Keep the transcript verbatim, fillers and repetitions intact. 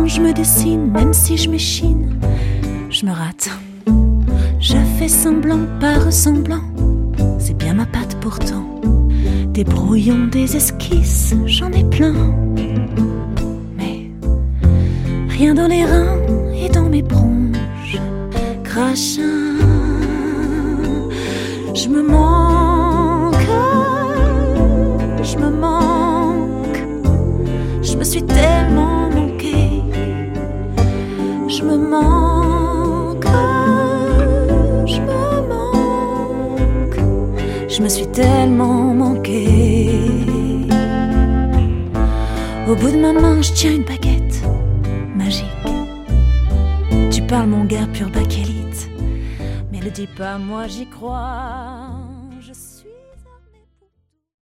je me dessine, même si je m'échine, je me rate. Je fais semblant, pas ressemblant, c'est bien ma patte pourtant. Des brouillons, des esquisses, j'en ai plein. Mais rien dans les reins et dans mes bronches. Crachin, je me manque, je me manque. Je me suis tellement manqué, je me manque, je me manque. Je me suis tellement manqué. Au bout de ma main, je tiens une baguette magique. Tu parles mon gars, pur bakélite, mais le dis pas, moi j'y crois.